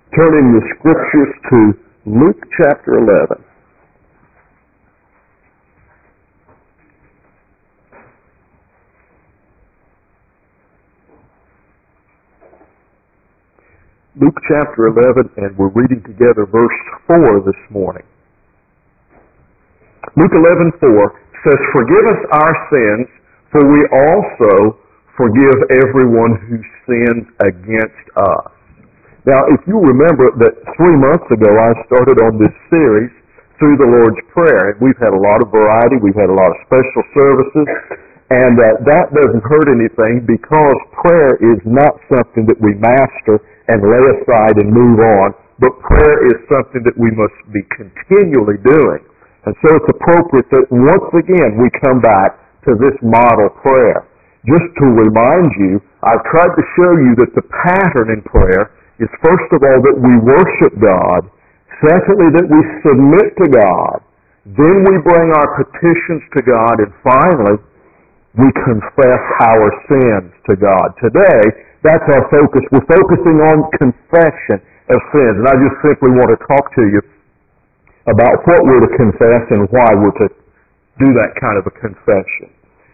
Turning the scriptures to Luke chapter 11. Luke chapter 11, and we're reading together verse 4 this morning. Luke 11:4 says, "Forgive us our sins, for we also forgive everyone who sins against us." Now, if you remember that 3 months ago I started on this series through the Lord's Prayer, and we've had a lot of variety, we've had a lot of special services, and that doesn't hurt anything because prayer is not something that we master and lay aside and move on, but prayer is something that we must be continually doing. And so it's appropriate that once again we come back to this model prayer. Just to remind you, I've tried to show you that the pattern in prayer is first of all that we worship God, secondly that we submit to God, then we bring our petitions to God, and finally we confess our sins to God. Today, that's our focus. We're focusing on confession of sins. And I just simply want to talk to you about what we're to confess and why we're to do that kind of a confession.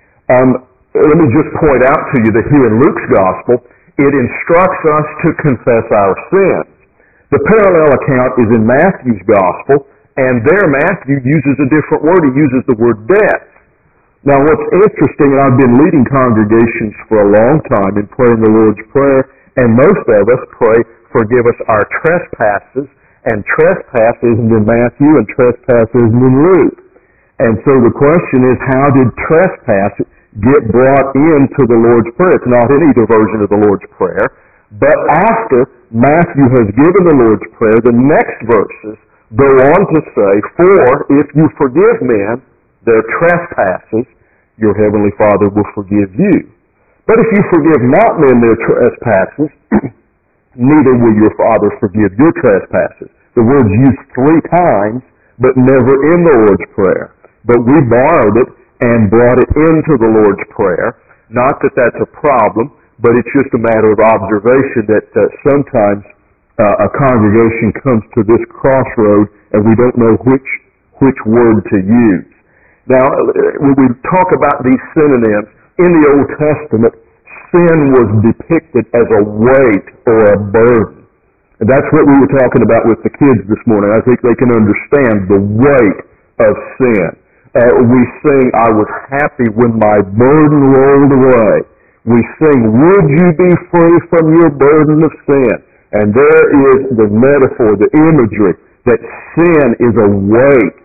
Let me just point out to you that here in Luke's Gospel, it instructs us to confess our sins. The parallel account is in Matthew's Gospel, and there Matthew uses a different word. He uses the word debt. Now what's interesting, and I've been leading congregations for a long time in praying the Lord's Prayer, and most of us pray, "Forgive us our trespasses," and trespass isn't in Matthew, and trespass isn't in Luke. And so the question is, how did trespass get brought into the Lord's Prayer? It's not in either version of the Lord's Prayer, but after Matthew has given the Lord's Prayer, the next verses go on to say, "For if you forgive men their trespasses, your heavenly Father will forgive you. But if you forgive not men their trespasses, neither will your Father forgive your trespasses." The word's used 3 times, but never in the Lord's Prayer. But we borrowed it and brought it into the Lord's Prayer. Not that that's a problem, but it's just a matter of observation that sometimes a congregation comes to this crossroad and we don't know which word to use. Now, when we talk about these synonyms, in the Old Testament, sin was depicted as a weight or a burden. And that's what we were talking about with the kids this morning. I think they can understand the weight of sin. We sing, "I was happy when my burden rolled away." We sing, "Would you be free from your burden of sin?" And there is the metaphor, the imagery, that sin is a weight.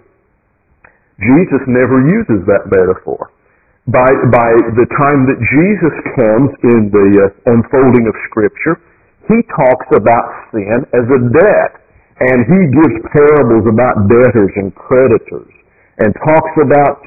Jesus never uses that metaphor. By the time that Jesus comes in the unfolding of Scripture, he talks about sin as a debt. And he gives parables about debtors and creditors and talks about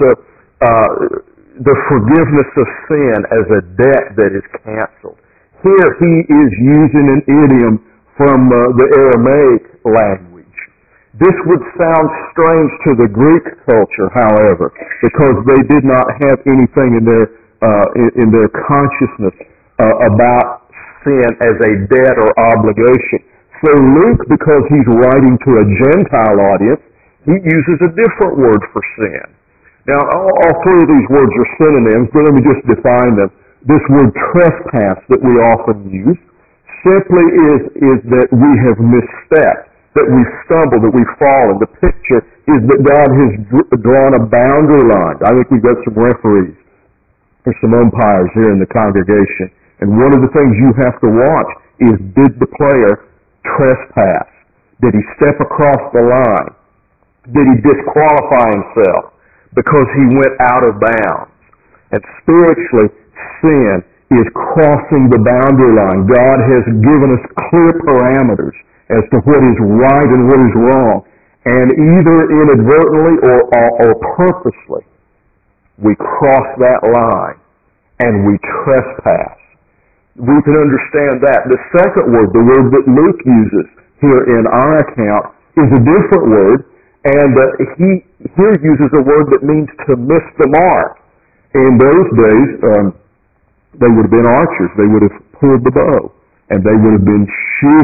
the forgiveness of sin as a debt that is canceled. Here he is using an idiom from the Aramaic language. This would sound strange to the Greek culture, however, because they did not have anything in their consciousness about sin as a debt or obligation. So Luke, because he's writing to a Gentile audience, he uses a different word for sin. Now, all 3 of these words are synonyms, but let me just define them. This word trespass that we often use simply is that we have misstepped, that we've stumbled, that we've fallen. The picture is that God has drawn a boundary line. I think we've got some referees or some umpires here in the congregation. And one of the things you have to watch is, did the player trespass? Did he step across the line? Did he disqualify himself because he went out of bounds? And spiritually, sin is crossing the boundary line. God has given us clear parameters as to what is right and what is wrong. And either inadvertently or purposely, we cross that line and we trespass. We can understand that. The second word, the word that Luke uses here in our account, is a different word, and he here uses a word that means to miss the mark. In those days, they would have been archers. They would have pulled the bow, and they would have been shooting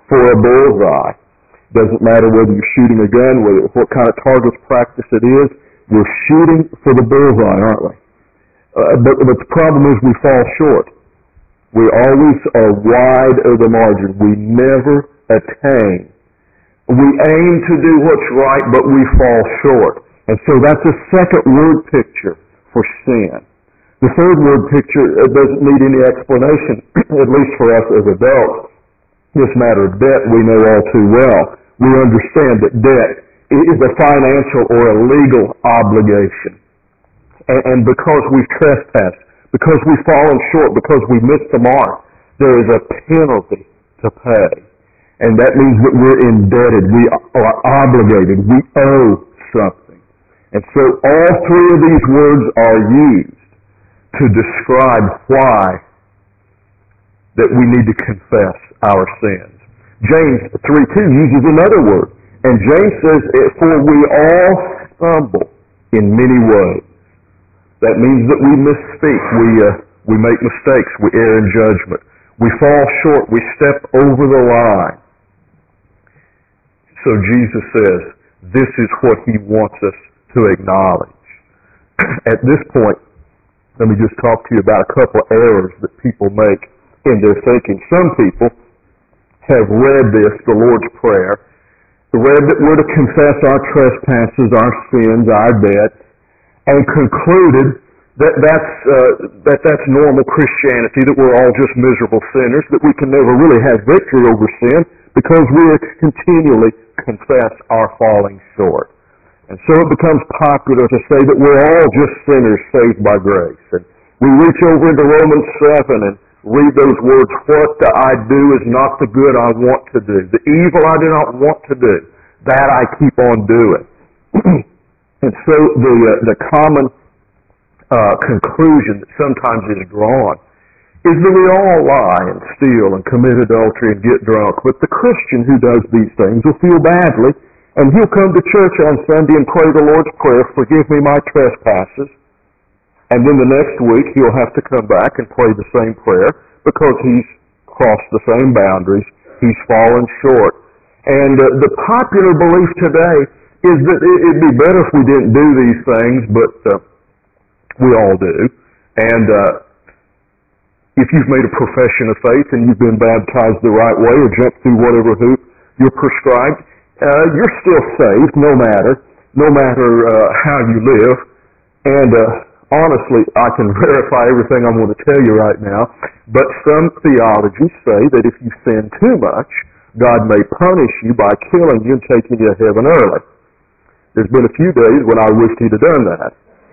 for a bullseye. Doesn't matter whether you're shooting a gun, what kind of target practice it is, we're shooting for the bullseye, aren't we? But the problem is we fall short. We always are wide of the margin. We never attain. We aim to do what's right, but we fall short. And so that's a second word picture for sin. The third word picture doesn't need any explanation, at least for us as adults. This matter of debt we know all too well. We understand that debt is a financial or a legal obligation. And because we've trespassed, because we've fallen short, because we've missed the mark, there is a penalty to pay. And that means that we're indebted, we are obligated, we owe something. And so all three of these words are used to describe why that we need to confess our sins. James 3:2 uses another word. And James says, for we all stumble in many ways. That means that we misspeak, we make mistakes, we err in judgment. We fall short, we step over the line. So Jesus says, this is what he wants us to acknowledge. At this point, let me just talk to you about a couple of errors that people make in their thinking. Some people have read this, the Lord's Prayer, read that we're to confess our trespasses, our sins, our debts, and concluded that that's normal Christianity, that we're all just miserable sinners, that we can never really have victory over sin because we continually confess our falling short. And so it becomes popular to say that we're all just sinners saved by grace. And we reach over into Romans 7 and read those words, what I do is not the good I want to do. The evil I do not want to do, that I keep on doing. And so the common conclusion that sometimes is drawn is that we all lie and steal and commit adultery and get drunk. But the Christian who does these things will feel badly, and he'll come to church on Sunday and pray the Lord's Prayer, forgive me my trespasses. And then the next week he'll have to come back and pray the same prayer because he's crossed the same boundaries. He's fallen short. And the popular belief today is that it'd be better if we didn't do these things, but we all do. And if you've made a profession of faith and you've been baptized the right way or jumped through whatever hoop you're prescribed, you're still saved no matter how you live. And honestly, I can verify everything I'm going to tell you right now, but some theologies say that if you sin too much, God may punish you by killing you and taking you to heaven early. There's been a few days when I wished he'd have done that.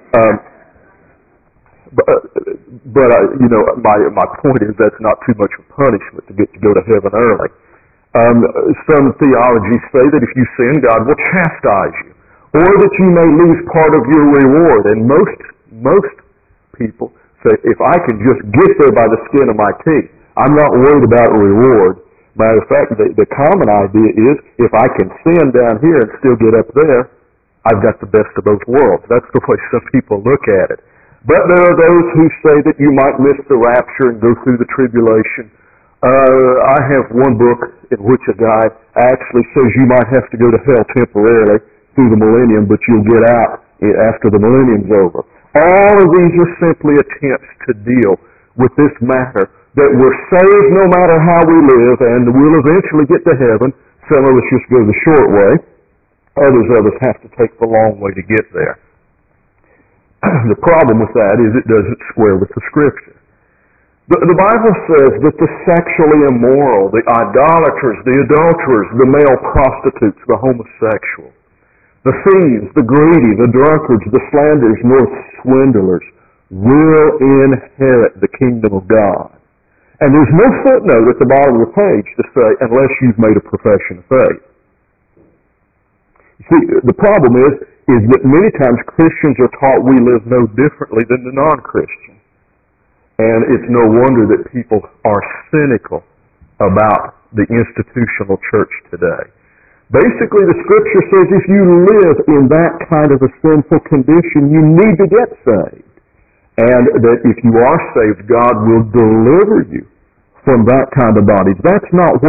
But my point is that's not too much of punishment to get to go to heaven early. Some theologies say that if you sin, God will chastise you, or that you may lose part of your reward. And most people say, if I can just get there by the skin of my teeth, I'm not worried about a reward. Matter of fact, the common idea is, if I can sin down here and still get up there, I've got the best of both worlds. That's the way some people look at it. But there are those who say that you might miss the rapture and go through the tribulation. I have one book in which a guy actually says you might have to go to hell temporarily through the millennium, but you'll get out after the millennium's over. All of these are simply attempts to deal with this matter, that we're saved no matter how we live, and we'll eventually get to heaven. Some of us just go the short way. Others of us have to take the long way to get there. The problem with that is it doesn't square with the Scripture. The Bible says that the sexually immoral, the idolaters, the adulterers, the male prostitutes, the homosexuals, the thieves, the greedy, the drunkards, the slanderers, nor swindlers will inherit the kingdom of God. And there's no footnote at the bottom of the page to say, unless you've made a profession of faith. You see, the problem is that many times Christians are taught we live no differently than the non-Christian. And it's no wonder that people are cynical about the institutional church today. Basically, the Scripture says if you live in that kind of a sinful condition, you need to get saved. And that if you are saved, God will deliver you from that kind of bondage. That's not what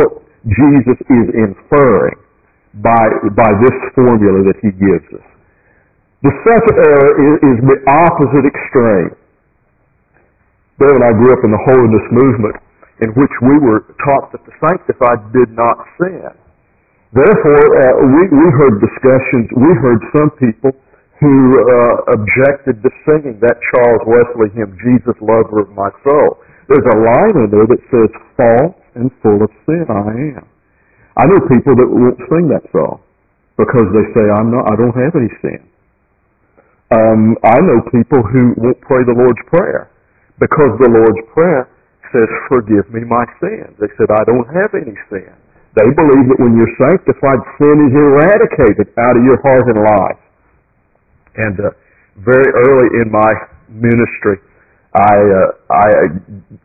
Jesus is inferring by this formula that he gives us. The second error is the opposite extreme. Dave and I grew up in the holiness movement, in which we were taught that the sanctified did not sin. Therefore, we heard discussions, we heard some people who objected to singing that Charles Wesley hymn, Jesus, Lover of My Soul. There's a line in there that says, false and full of sin I am. I know people that won't sing that song because they say, I don't have any sin. I know people who won't pray the Lord's Prayer because the Lord's Prayer says, forgive me my sins. They said, I don't have any sin. They believe that when you're sanctified, sin is eradicated out of your heart and life. And very early in my ministry, I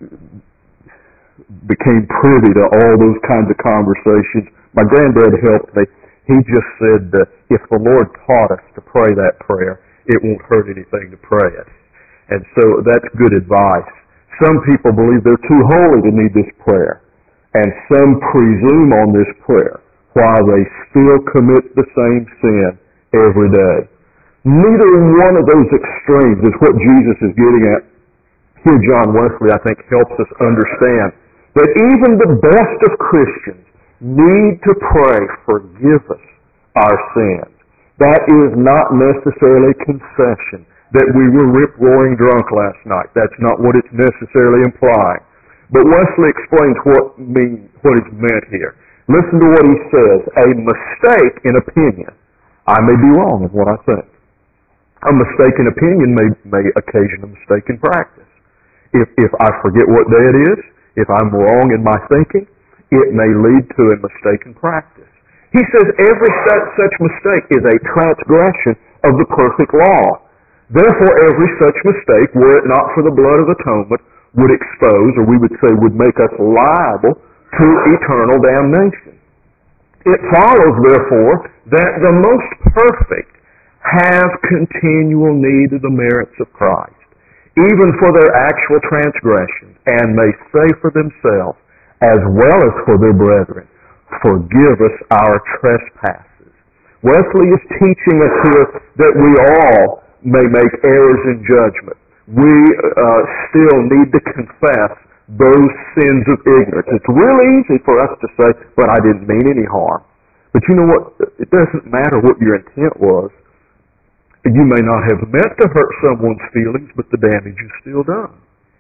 became privy to all those kinds of conversations. My granddad helped me. He just said, if the Lord taught us to pray that prayer, it won't hurt anything to pray it. And so that's good advice. Some people believe they're too holy to need this prayer. And some presume on this prayer while they still commit the same sin every day. Neither one of those extremes is what Jesus is getting at. Here John Wesley, I think, helps us understand that even the best of Christians need to pray, forgive us our sins. That is not necessarily confession that we were rip-roaring drunk last night. That's not what it's necessarily implying. But Wesley explains what is meant here. Listen to what he says. A mistake in opinion. I may be wrong in what I think. A mistaken opinion may occasion a mistake in practice. If I forget what day it is, if I'm wrong in my thinking, it may lead to a mistaken practice. He says every such mistake is a transgression of the perfect law. Therefore, every such mistake, were it not for the blood of atonement, would expose, or we would say would make us liable to eternal damnation. It follows, therefore, that the most perfect have continual need of the merits of Christ, even for their actual transgressions, and may say for themselves, as well as for their brethren, forgive us our trespasses. Wesley is teaching us here that we all may make errors in judgment. We still need to confess those sins of ignorance. It's real easy for us to say, but I didn't mean any harm. But you know what? It doesn't matter what your intent was. You may not have meant to hurt someone's feelings, but the damage is still done.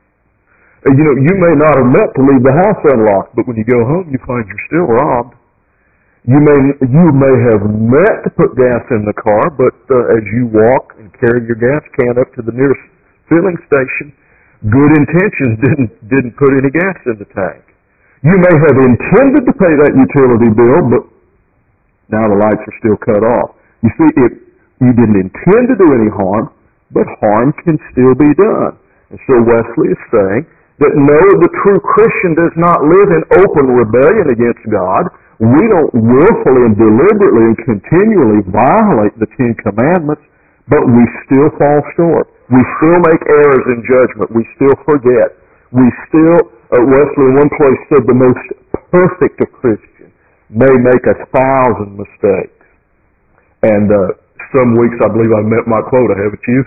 You may not have meant to leave the house unlocked, but when you go home, you find you're still robbed. You may have meant to put gas in the car, but as you walk and carry your gas can up to the nearest filling station, good intentions didn't put any gas in the tank. You may have intended to pay that utility bill, but now the lights are still cut off. You see, you didn't intend to do any harm, but harm can still be done. And so Wesley is saying that no, the true Christian does not live in open rebellion against God. We don't willfully and deliberately and continually violate the Ten Commandments, but we still fall short. We still make errors in judgment. We still forget. We still, Wesley in one place said, the most perfect of Christians may make 1,000 mistakes. And some weeks I believe I met my quota, haven't you?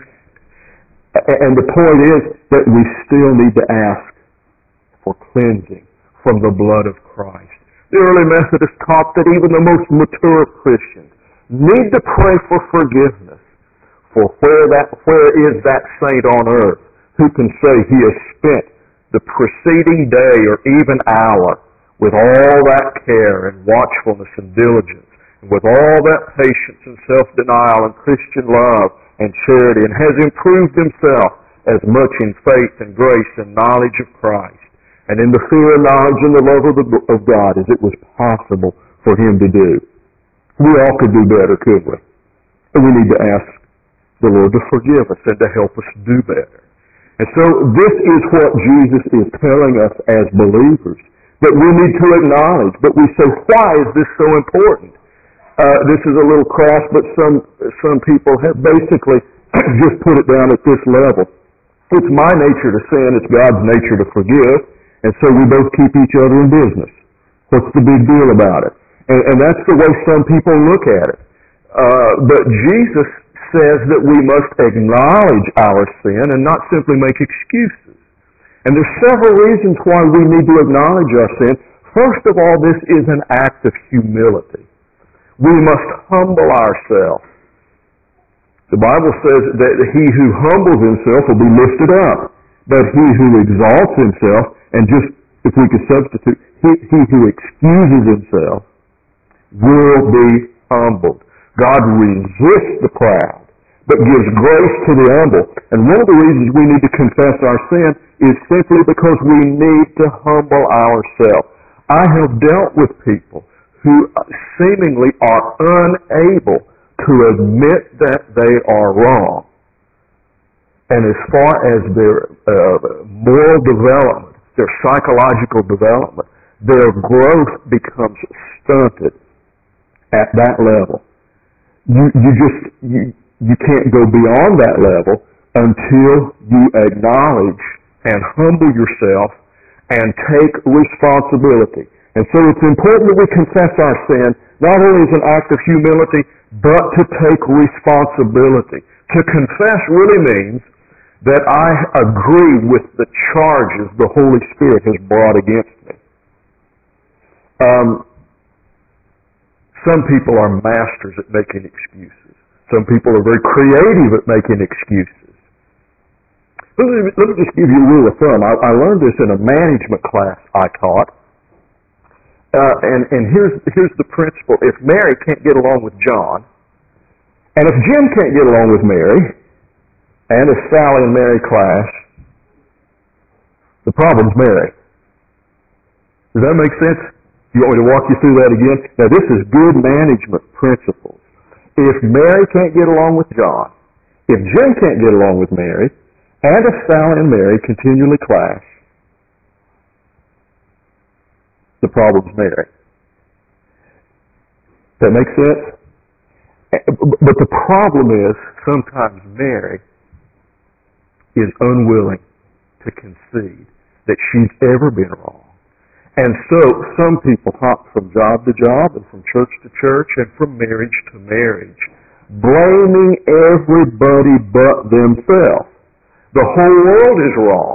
And the point is that we still need to ask for cleansing from the blood of Christ. The early Methodists taught that even the most mature Christians need to pray for forgiveness. For where is that saint on earth who can say he has spent the preceding day or even hour with all that care and watchfulness and diligence, and with all that patience and self-denial and Christian love and charity, and has improved himself as much in faith and grace and knowledge of Christ, and in the fear and knowledge and the love of God as it was possible for him to do. We all could do better, couldn't we? And we need to ask the Lord to forgive us and to help us do better. And so this is what Jesus is telling us as believers, that we need to acknowledge. But we say, why is this so important? This is a little crass, but some people have basically just put it down at this level. It's my nature to sin, it's God's nature to forgive, and so we both keep each other in business. What's the big deal about it? And that's the way some people look at it. But Jesus says that we must acknowledge our sin and not simply make excuses. And there's several reasons why we need to acknowledge our sin. First of all, this is an act of humility. We must humble ourselves. The Bible says that he who humbles himself will be lifted up, but he who exalts himself, and just, if we could substitute, he who excuses himself will be humbled. God resists the proud, but gives grace to the humble. And one of the reasons we need to confess our sin is simply because we need to humble ourselves. I have dealt with people who seemingly are unable to admit that they are wrong. And as far as their moral development, their psychological development, their growth becomes stunted at that level. You can't go beyond that level until you acknowledge and humble yourself and take responsibility. And so it's important that we confess our sin, not only as an act of humility, but to take responsibility. To confess really means that I agree with the charges the Holy Spirit has brought against me. Some people are masters at making excuses. Some people are very creative at making excuses. Let me just give you a rule of thumb. I learned this in a management class I taught. And here's the principle. If Mary can't get along with John, and if Jim can't get along with Mary, and if Sally and Mary clash, the problem's Mary. Does that make sense? You want me to walk you through that again? Now this is good management principles. If Mary can't get along with John, if Jim can't get along with Mary, and if Sally and Mary continually clash, the problem's Mary. Does that make sense? But the problem is, sometimes Mary is unwilling to concede that she's ever been wrong. And so some people hop from job to job and from church to church and from marriage to marriage, blaming everybody but themselves. The whole world is wrong.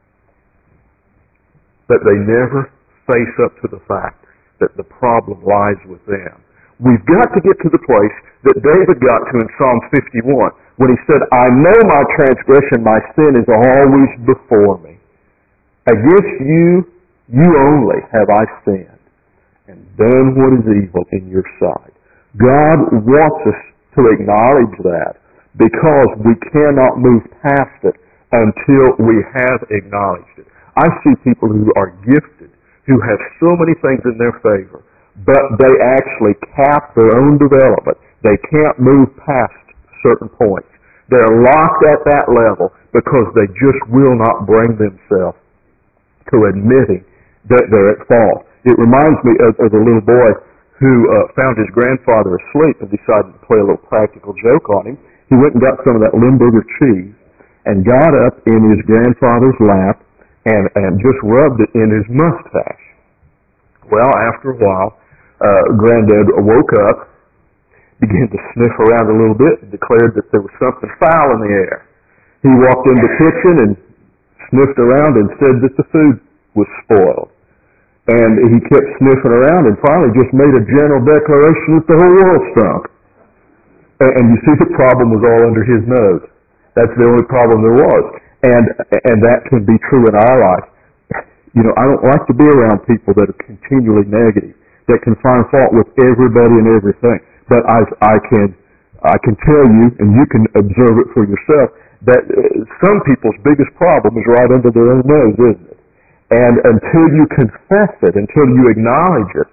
But they never face up to the fact that the problem lies with them. We've got to get to the place that David got to in Psalm 51 when he said, I know my transgression, my sin is always before me. Against you only have I sinned and done what is evil in your sight. God wants us to acknowledge that because we cannot move past it until we have acknowledged it. I see people who are gifted, who have so many things in their favor, but they actually cap their own development. They can't move past certain points. They're locked at that level because they just will not bring themselves to admitting that they're at fault. It reminds me of a little boy who found his grandfather asleep and decided to play a little practical joke on him. He went and got some of that Limburger cheese and got up in his grandfather's lap and just rubbed it in his mustache. Well, after a while, Granddad woke up, began to sniff around a little bit, and declared that there was something foul in the air. He walked in the kitchen and sniffed around and said that the food was spoiled. And he kept sniffing around and finally just made a general declaration that the whole world stunk. And you see, the problem was all under his nose. That's the only problem there was. And that can be true in our life. You know, I don't like to be around people that are continually negative, that can find fault with everybody and everything. But I can tell you, and you can observe it for yourself, that some people's biggest problem is right under their own nose, isn't it? And until you confess it, until you acknowledge it,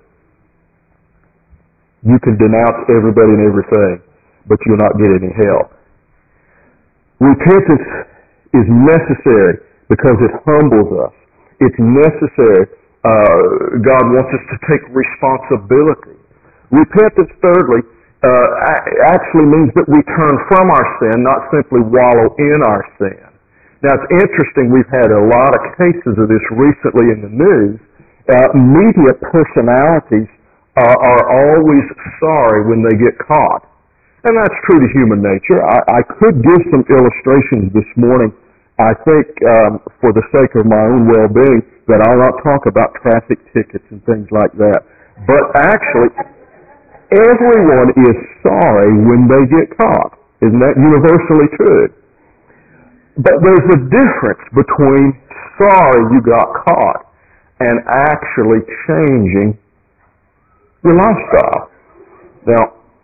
you can denounce everybody and everything, but you'll not get any help. Repentance is necessary because it humbles us. It's necessary. God wants us to take responsibility. Repentance, thirdly, actually means that we turn from our sin, not simply wallow in our sin. Now, it's interesting, we've had a lot of cases of this recently in the news, Media personalities are always sorry when they get caught. And that's true to human nature. I could give some illustrations this morning, I think, for the sake of my own well-being, that I'll not talk about traffic tickets and things like that. But actually, everyone is sorry when they get caught. Isn't that universally true? But there's a difference between sorry you got caught and actually changing your lifestyle. Now,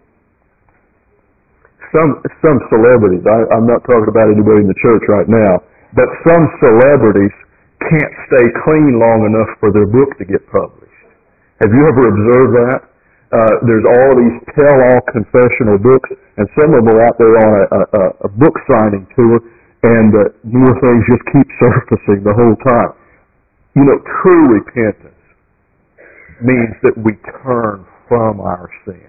some celebrities, I'm not talking about anybody in the church right now, but some celebrities can't stay clean long enough for their book to get published. Have you ever observed that? There's all these tell-all confessional books, and some of them are out there on a book signing tour, and more things just keep surfacing the whole time. You know, true repentance means that we turn from our sin.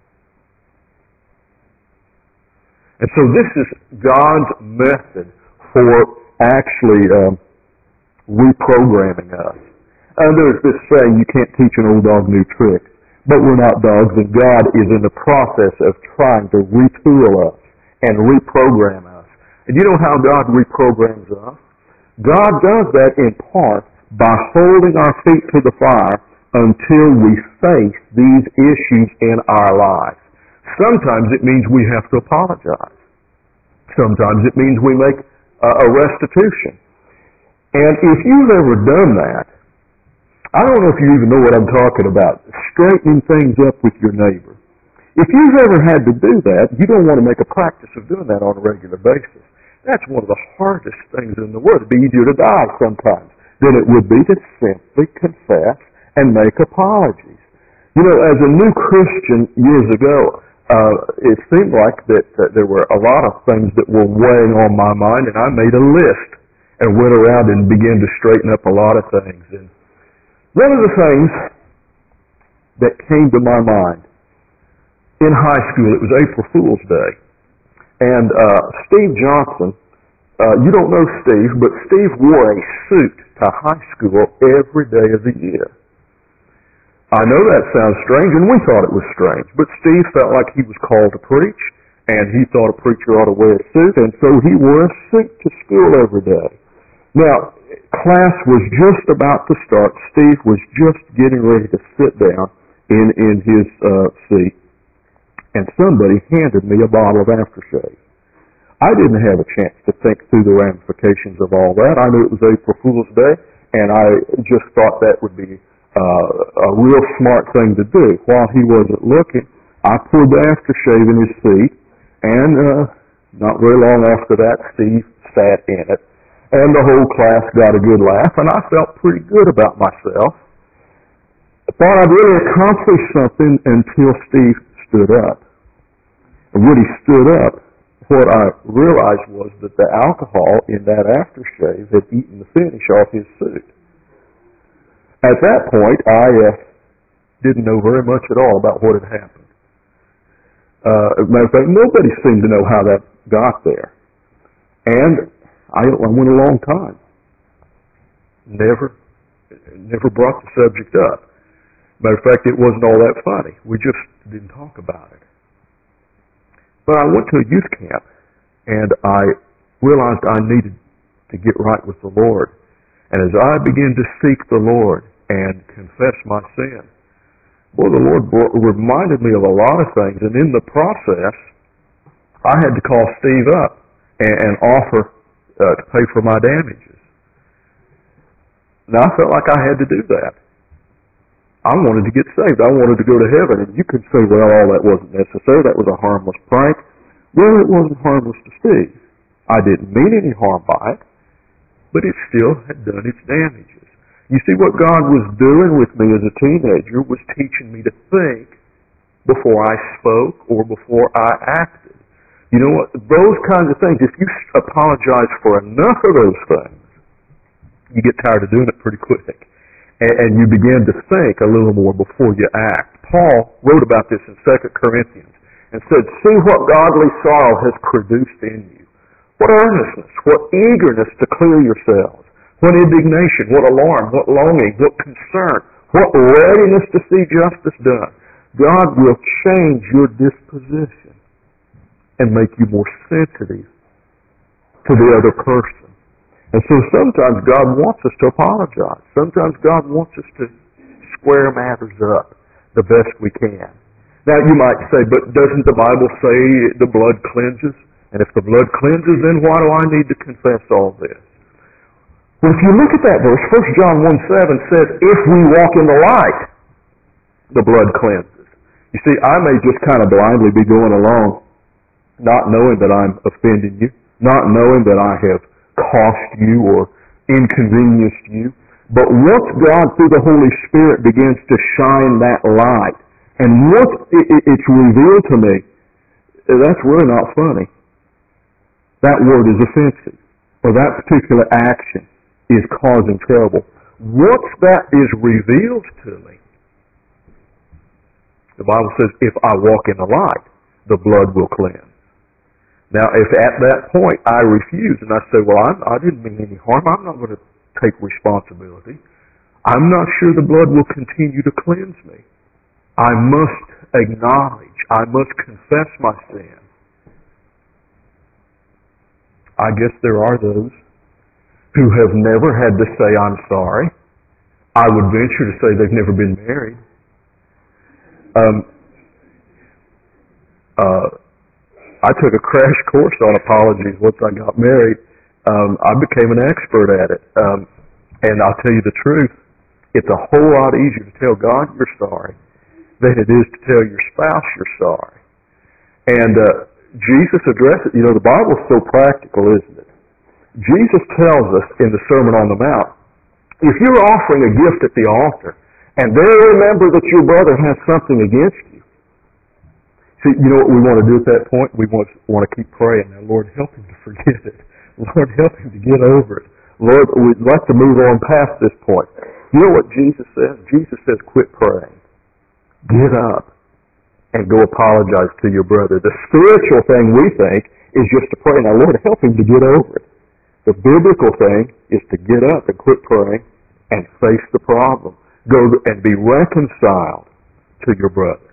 And so this is God's method for actually reprogramming us. There's this saying, you can't teach an old dog new tricks. But we're not dogs, and God is in the process of trying to retool us and reprogram us. And you know how God reprograms us? God does that in part by holding our feet to the fire until we face these issues in our lives. Sometimes it means we have to apologize. Sometimes it means we make a restitution. And if you've ever done that, I don't know if you even know what I'm talking about, straightening things up with your neighbor. If you've ever had to do that, you don't want to make a practice of doing that on a regular basis. That's one of the hardest things in the world. It'd be easier to die sometimes than it would be to simply confess and make apologies. You know, as a new Christian years ago, it seemed like that there were a lot of things that were weighing on my mind, and I made a list and went around and began to straighten up a lot of things. And one of the things that came to my mind, in high school, it was April Fool's Day, and Steve Johnson, you don't know Steve, but Steve wore a suit to high school every day of the year. I know that sounds strange, and we thought it was strange, but Steve felt like he was called to preach, and he thought a preacher ought to wear a suit, and so he wore a suit to school every day. Now, class was just about to start. Steve was just getting ready to sit down in his seat, and somebody handed me a bottle of aftershave. I didn't have a chance to think through the ramifications of all that. I knew it was April Fool's Day, and I just thought that would be a real smart thing to do. While he wasn't looking, I poured the aftershave in his seat, and not very long after that, Steve sat in it, and the whole class got a good laugh, and I felt pretty good about myself. I thought I'd really accomplished something until Steve stood up. And when he stood up, what I realized was that the alcohol in that aftershave had eaten the finish off his suit. At that point, I didn't know very much at all about what had happened. As a matter of fact, nobody seemed to know how that got there. And I went a long time. Never brought the subject up. Matter of fact, it wasn't all that funny. We just didn't talk about it. But I went to a youth camp, and I realized I needed to get right with the Lord. And as I began to seek the Lord and confess my sin, boy, the Lord reminded me of a lot of things. And in the process, I had to call Steve up and offer to pay for my damages. Now, I felt like I had to do that. I wanted to get saved. I wanted to go to heaven. And you could say, well, all that wasn't necessary. That was a harmless prank. Well, it wasn't harmless to Steve. I didn't mean any harm by it, but it still had done its damages. You see, what God was doing with me as a teenager was teaching me to think before I spoke or before I acted. You know what? Those kinds of things, if you apologize for enough of those things, you get tired of doing it pretty quick. And you begin to think a little more before you act. Paul wrote about this in 2 Corinthians and said, see what godly sorrow has produced in you. What earnestness, what eagerness to clear yourselves, What indignation, what alarm, what longing, what concern, what readiness to see justice done. God will change your disposition and make you more sensitive to the other person. And so sometimes God wants us to apologize. Sometimes God wants us to square matters up the best we can. Now you might say, but doesn't the Bible say the blood cleanses? And if the blood cleanses, then why do I need to confess all this? Well, if you look at that verse, 1 John 1:7 says, if we walk in the light, the blood cleanses. You see, I may just kind of blindly be going along, not knowing that I'm offending you, not knowing that I have cost you or inconvenienced you. But once God, through the Holy Spirit, begins to shine that light, and once it's revealed to me, that's really not funny. That word is offensive, or that particular action is causing trouble. Once that is revealed to me, the Bible says, if I walk in the light, the blood will cleanse. Now, if at that point I refuse and I say, well, I didn't mean any harm, I'm not going to take responsibility, I'm not sure the blood will continue to cleanse me. I must acknowledge, I must confess my sin. I guess there are those who have never had to say, I'm sorry. I would venture to say they've never been married. I took a crash course on apologies once I got married. I became an expert at it. And I'll tell you the truth, it's a whole lot easier to tell God you're sorry than it is to tell your spouse you're sorry. And Jesus addresses, the Bible's so practical, isn't it? Jesus tells us in the Sermon on the Mount, if you're offering a gift at the altar, and then remember that your brother has something against you, see, you know what we want to do at that point? We want to keep praying. Now, Lord, help him to forget it. Lord, help him to get over it. Lord, we'd like to move on past this point. You know what Jesus says? Jesus says, quit praying. Get up and go apologize to your brother. The spiritual thing we think is just to pray. Now, Lord, help him to get over it. The biblical thing is to get up and quit praying and face the problem. Go and be reconciled to your brother.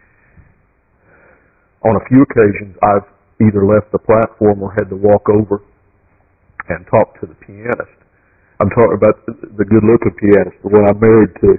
On a few occasions, I've either left the platform or had to walk over and talk to the pianist. I'm talking about the good-looking pianist, the one I'm married to.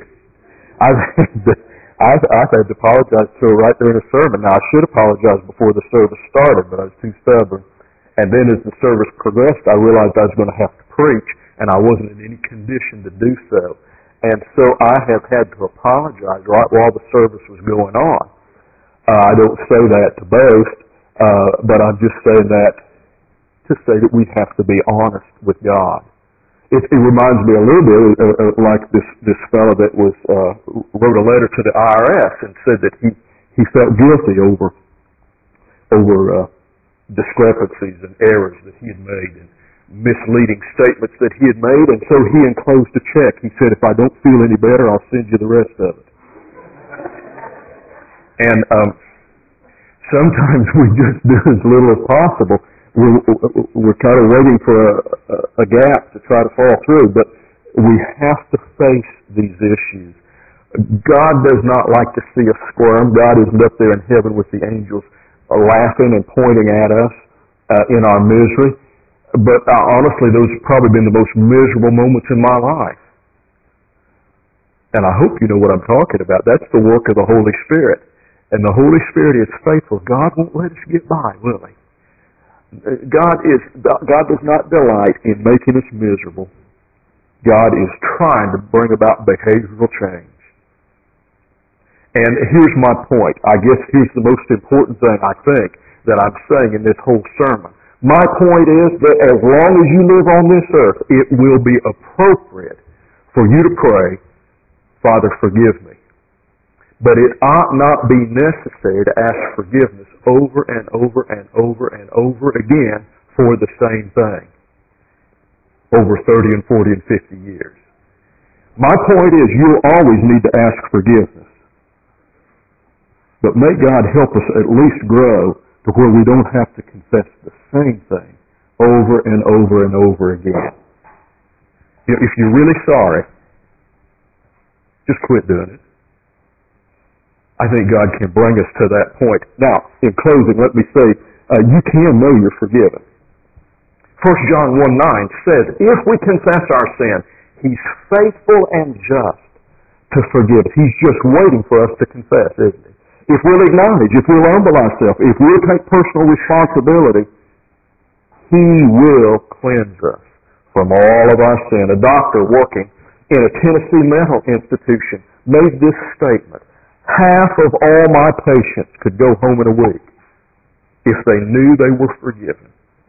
I've had to apologize to her right there in a sermon. Now, I should apologize before the service started, but I was too stubborn. And then as the service progressed, I realized I was going to have to preach, and I wasn't in any condition to do so. And so I have had to apologize right while the service was going on. I don't say that to boast, but I'm just saying that to say that we have to be honest with God. It reminds me a little bit like this fellow that wrote a letter to the IRS and said that he felt guilty over discrepancies and errors that he had made and misleading statements that he had made, and so he enclosed a check. He said, if I don't feel any better, I'll send you the rest of it. And sometimes we just do as little as possible. We're kind of waiting for a gap to try to fall through, but we have to face these issues. God does not like to see us squirm. God isn't up there in heaven with the angels laughing and pointing at us in our misery. But honestly, those have probably been the most miserable moments in my life. And I hope you know what I'm talking about. That's the work of the Holy Spirit. And the Holy Spirit is faithful. God won't let us get by, will He? God does not delight in making us miserable. God is trying to bring about behavioral change. And here's my point. I guess here's the most important thing, I think, that I'm saying in this whole sermon. My point is that as long as you live on this earth, it will be appropriate for you to pray, Father, forgive me. But it ought not be necessary to ask forgiveness over and over and over and over again for the same thing over 30 and 40 and 50 years. My point is you'll always need to ask forgiveness. But may God help us at least grow to where we don't have to confess the same thing over and over and over again. If you're really sorry, just quit doing it. I think God can bring us to that point. Now, in closing, let me say, you can know you're forgiven. 1 John 1:9 says, if we confess our sin, He's faithful and just to forgive us. He's just waiting for us to confess, isn't He? If we'll acknowledge, if we'll humble ourselves, if we'll take personal responsibility, He will cleanse us from all of our sin. A doctor working in a Tennessee mental institution made this statement: half of all my patients could go home in a week if they knew they were forgiven.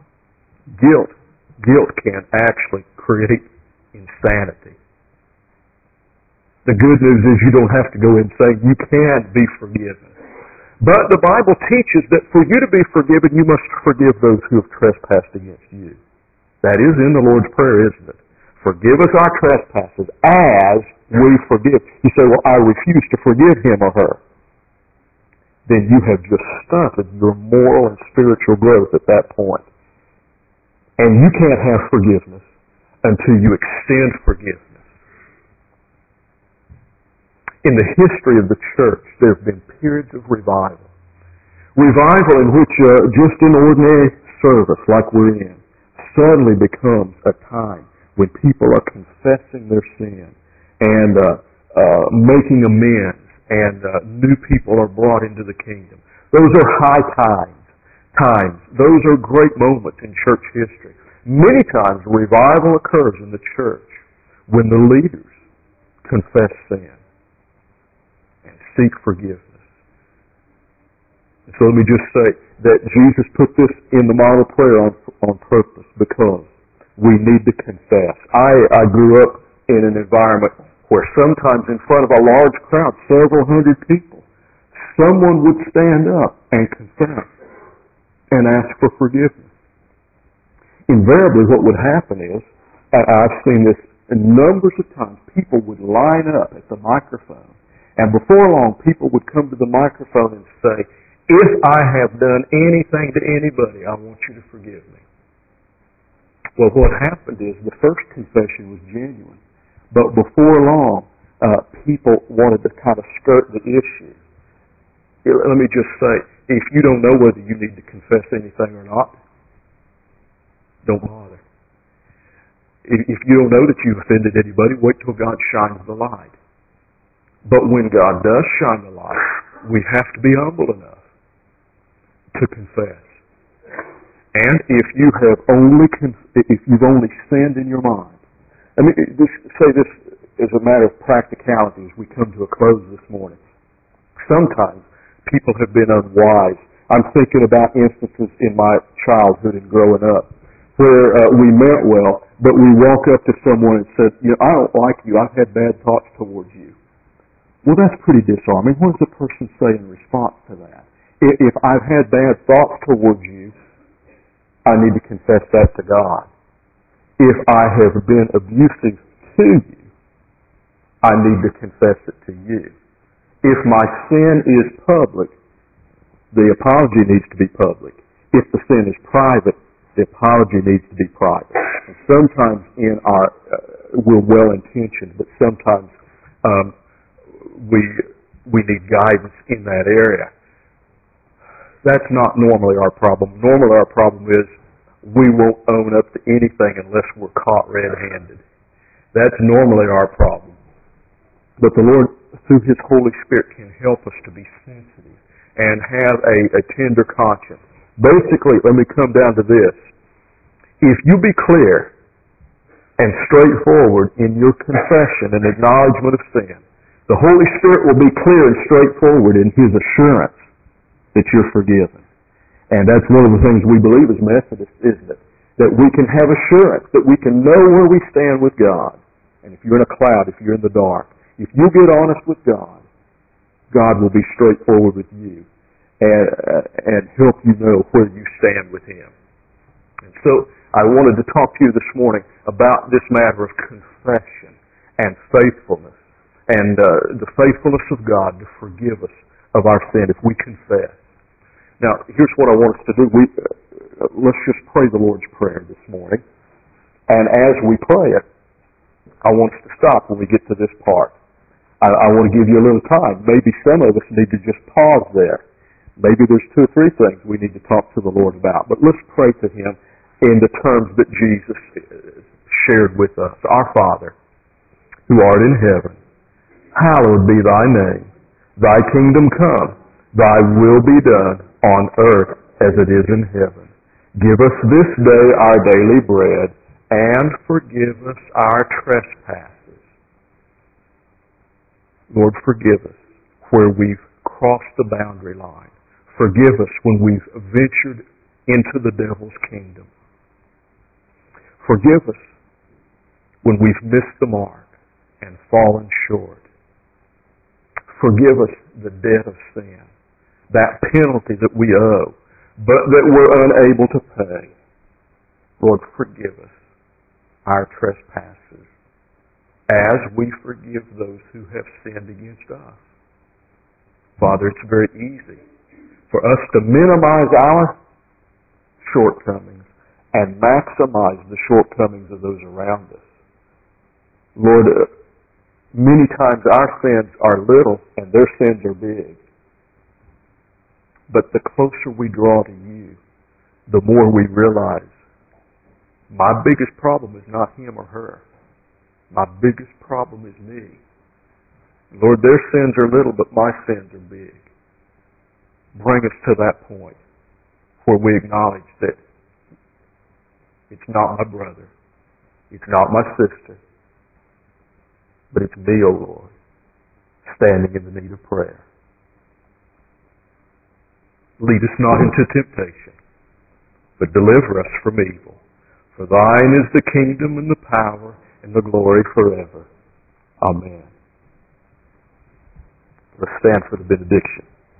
Guilt can actually create insanity. The good news is you don't have to go in saying you can be forgiven. But the Bible teaches that for you to be forgiven, you must forgive those who have trespassed against you. That is in the Lord's Prayer, isn't it? Forgive us our trespasses as we forgive. You say, well, I refuse to forgive him or her. Then you have just stunted your moral and spiritual growth at that point. And you can't have forgiveness until you extend forgiveness. In the history of the church, there have been periods of revival. Revival in which just an ordinary service like we're in suddenly becomes a time when people are confessing their sin and making amends, and new people are brought into the kingdom. Those are high times. Those are great moments in church history. Many times revival occurs in the church when the leaders confess sin and seek forgiveness. And so let me just say that Jesus put this in the model prayer on purpose because we need to confess. I grew up in an environment where sometimes in front of a large crowd, several hundred people, someone would stand up and confess and ask for forgiveness. Invariably what would happen is, I've seen this numbers of times, people would line up at the microphone, and before long people would come to the microphone and say, if I have done anything to anybody, I want you to forgive me. Well, what happened is the first confession was genuine, but before long, people wanted to kind of skirt the issue. Let me just say, if you don't know whether you need to confess anything or not, don't bother. If you don't know that you've offended anybody, wait till God shines the light. But when God does shine the light, we have to be humble enough to confess. And if you've only sinned in your mind, let me just say this as a matter of practicality as we come to a close this morning. Sometimes people have been unwise. I'm thinking about instances in my childhood and growing up where we meant well, but we walk up to someone and said, I don't like you. I've had bad thoughts towards you. Well, that's pretty disarming. What does the person say in response to that? If I've had bad thoughts towards you, I need to confess that to God. If I have been abusive to you, I need to confess it to you. If my sin is public, the apology needs to be public. If the sin is private, the apology needs to be private. And sometimes we're well-intentioned, but sometimes we need guidance in that area. That's not normally our problem. Normally our problem is we won't own up to anything unless we're caught red-handed. That's normally our problem. But the Lord, through His Holy Spirit, can help us to be sensitive and have a tender conscience. Basically, let me come down to this. If you be clear and straightforward in your confession and acknowledgement of sin, the Holy Spirit will be clear and straightforward in His assurance that you're forgiven. And that's one of the things we believe as Methodists, isn't it? That we can have assurance, that we can know where we stand with God. And if you're in a cloud, if you're in the dark, if you get honest with God, God will be straightforward with you and help you know where you stand with Him. And so I wanted to talk to you this morning about this matter of confession and faithfulness and the faithfulness of God to forgive us of our sin if we confess. Now, here's what I want us to do. Let's just pray the Lord's Prayer this morning. And as we pray it, I want us to stop when we get to this part. I want to give you a little time. Maybe some of us need to just pause there. Maybe there's 2 or 3 things we need to talk to the Lord about. But let's pray to Him in the terms that Jesus shared with us. Our Father, who art in heaven, hallowed be thy name. Thy kingdom come. Thy will be done on earth as it is in heaven. Give us this day our daily bread, and forgive us our trespasses. Lord, forgive us where we've crossed the boundary line. Forgive us when we've ventured into the devil's kingdom. Forgive us when we've missed the mark and fallen short. Forgive us the debt of sin, that penalty that we owe, but that we're unable to pay. Lord, forgive us our trespasses as we forgive those who have sinned against us. Father, it's very easy for us to minimize our shortcomings and maximize the shortcomings of those around us. Lord, many times our sins are little and their sins are big. But the closer we draw to you, the more we realize my biggest problem is not him or her. My biggest problem is me. Lord, their sins are little, but my sins are big. Bring us to that point where we acknowledge that it's not my brother, it's not my sister, but it's me, O Lord, standing in the need of prayer. Lead us not into temptation, but deliver us from evil. For thine is the kingdom and the power and the glory forever. Amen. Let's stand for the benediction.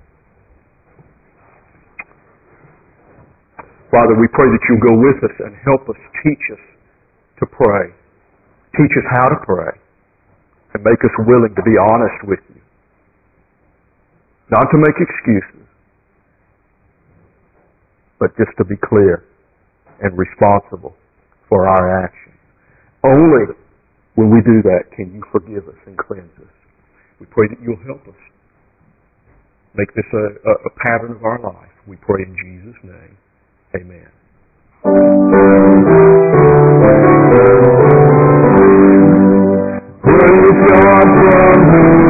Father, we pray that you'll go with us and help us, teach us to pray. Teach us how to pray and make us willing to be honest with you. Not to make excuses, but just to be clear and responsible for our actions. Only when we do that can you forgive us and cleanse us. We pray that you'll help us make this a pattern of our life. We pray in Jesus' name. Amen. Praise God from whom